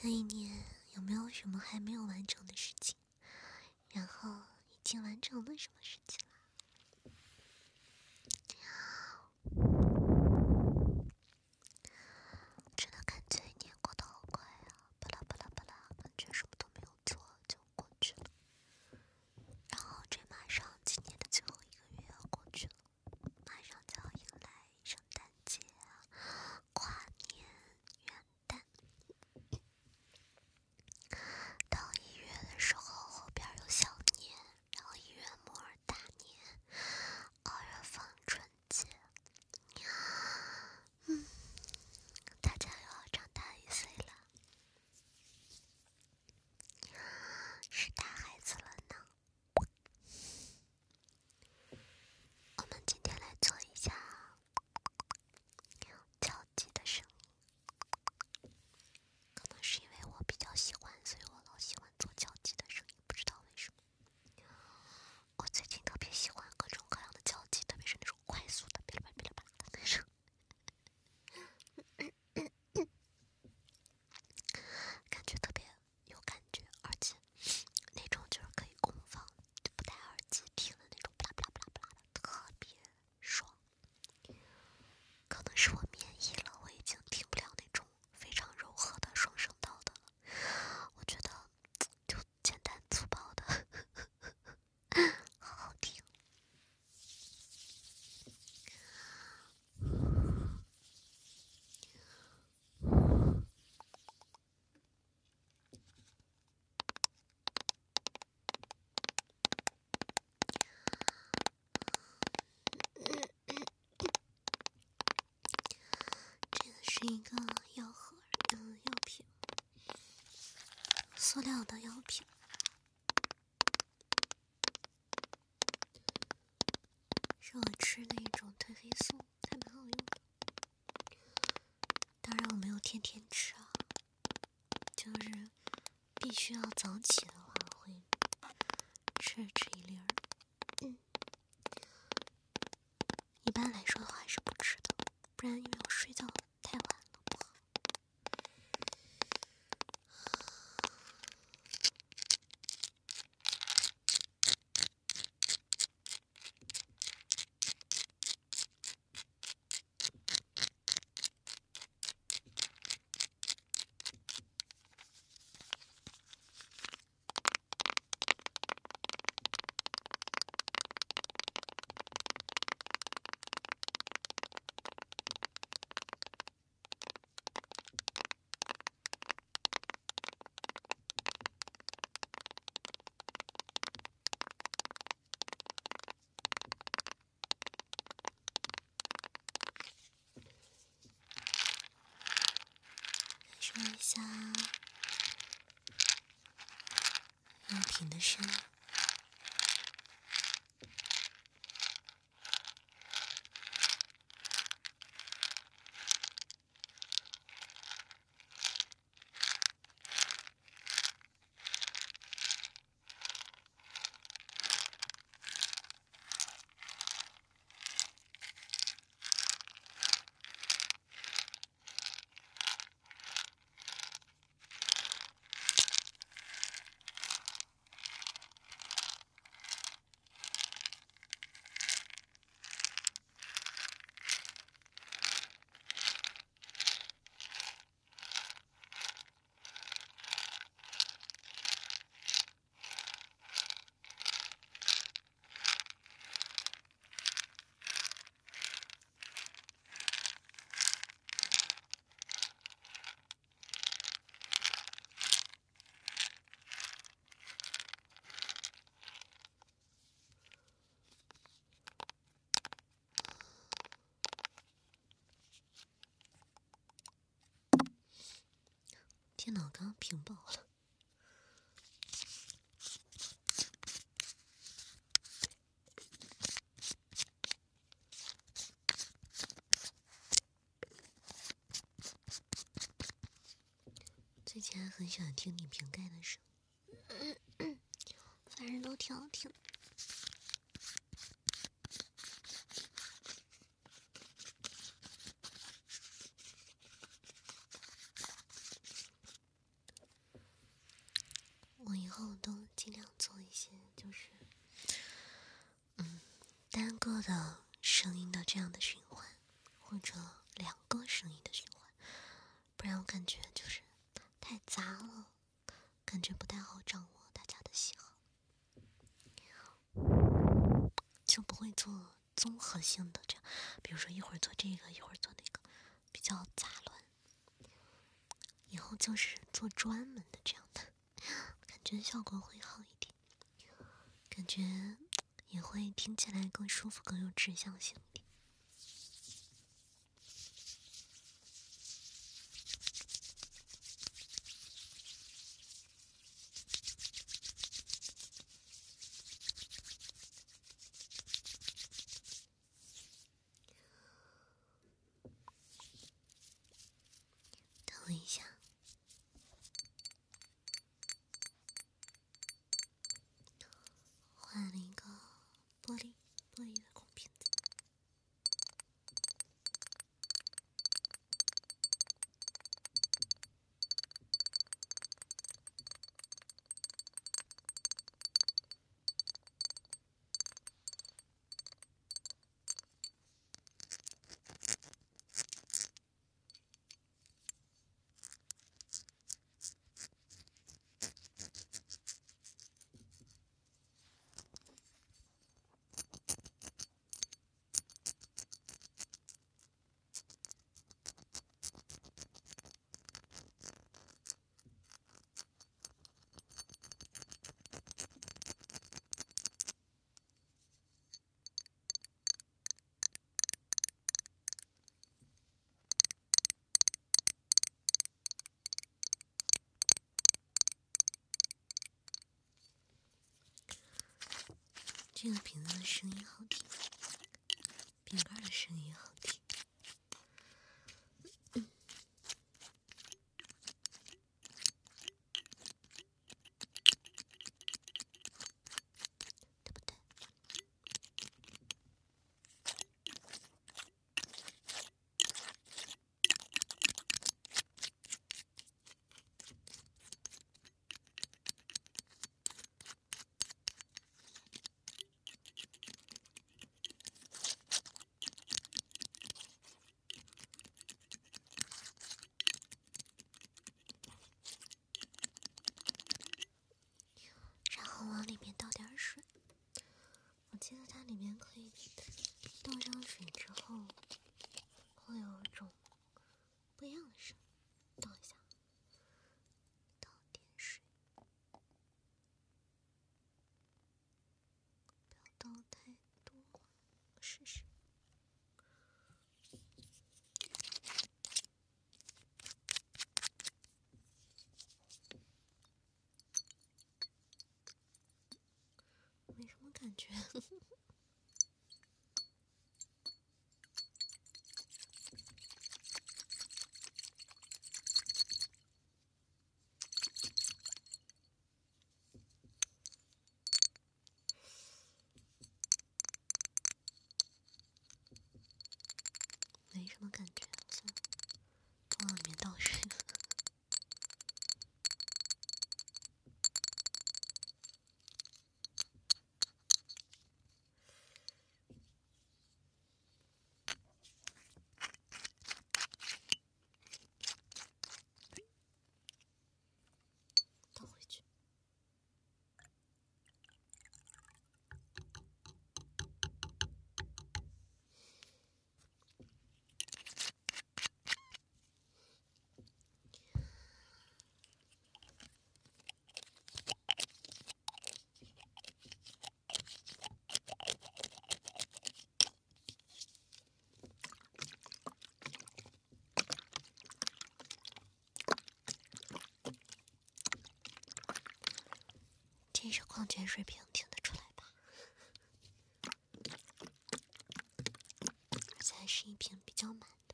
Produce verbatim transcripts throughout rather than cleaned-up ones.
这一年有没有什么还没有完成的事情？然后已经完成了什么事情了？真的感觉一年过得好快啊，巴拉巴拉巴拉，感觉什么都没有做就过去了。然后这马上今年的最后一个月要过去了，马上就要迎来圣诞节啊、跨年、元旦。到一月的时候，后边有小年，然后一月末大年，二月份春节。嗯，大家又要长大一岁了，是大孩子了呢。我们今天来做一下敲击的声音，可能是因为我比较喜欢，所以我老喜欢做敲击的声音，不知道为什么。我最近特别喜欢各种各样的敲击，特别是那种快速的噼里啪啦噼里啪啦的那种，感觉特别有感觉，而且那种就是可以功放，就不戴耳机听的那种啪啦啪啦啪啦啪啦的，特别爽。可能是我免疫了，我已经听不了那种非常柔和的双声道的了。我觉得就简单粗暴的好好听。这个是一个药盒，嗯，药品，塑料的药品。是我吃的一种褪黑素，还蛮好用的。当然我没有天天吃啊，就是必须要早起的话会吃吃一粒儿。嗯，一般来说的话还是不吃的，不然因为我睡觉太晚了不好。说一下药品的声音。电脑刚屏保了。最近还很喜欢听你瓶盖的声音，反正都挺好听的。 我以后都尽量做一些，就是嗯单个的声音的这样的循环，或者两个声音的循环，不然我感觉就是太杂了，感觉不太好掌握大家的喜好，就不会做综合性的这样，比如说一会儿做这个，一会儿做那个，比较杂乱。以后就是做专门的这样的，感觉效果会好一点，感觉也会听起来更舒服，更有指向性一点。等我一下，换了一个玻璃玻璃的空瓶子。这个瓶子的声音好听，瓶盖的声音好听。嗯，对不对？然后往里面倒点水，我记得它里面可以倒上水之后，会有一种不一样的声音。倒一下，倒点水，不要倒太多，我试试。没什么感觉。没什么感觉，算了，多往里面倒水。倒回去。这是矿泉水瓶，听得出来吧？而且还是一瓶比较满的。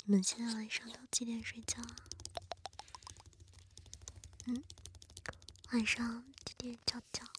你们现在晚上都几点睡觉啊？嗯，晚上几点觉觉？